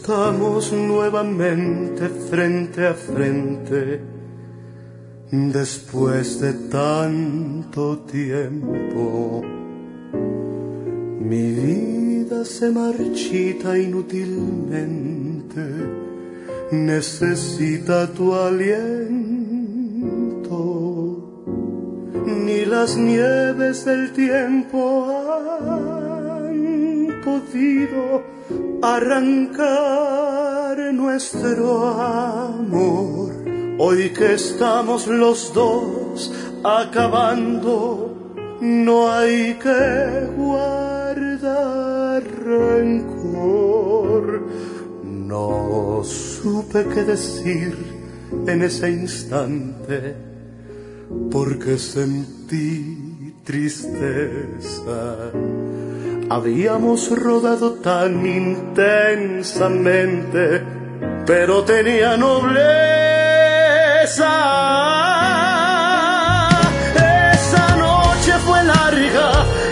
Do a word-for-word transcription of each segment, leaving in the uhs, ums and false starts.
estamos nuevamente frente a frente, después de tanto tiempo. Mi vida se marchita inútilmente, necesita tu aliento. Ni las nieves del tiempo han podido arrancar nuestro amor. Hoy que estamos los dos acabando, no hay que guardar rencor. No supe qué decir en ese instante, porque sentí tristeza. Habíamos rodado tan intensamente, pero tenía nobleza. Esa noche fue larga,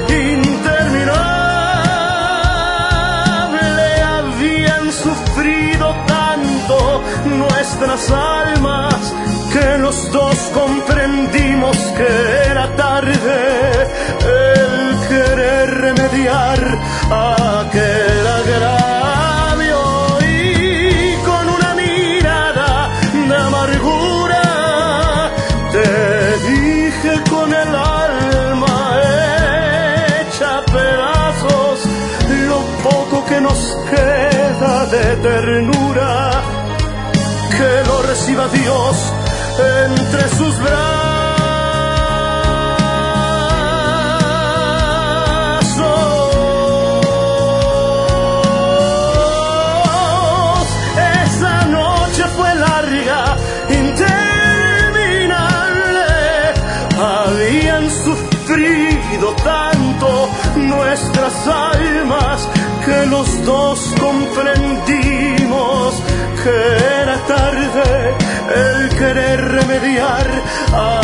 interminable. Habían sufrido tanto nuestras almas que los dos comprendimos que era tarde el querer remediar aquel agravio, y con una mirada de amargura te dije con el alma hecha pedazos lo poco que nos queda de ternura, que lo reciba Dios entre sus brazos. Esa noche fue larga, interminable. Habían sufrido tanto nuestras almas que los dos comprendimos que era tarde el querer remediar a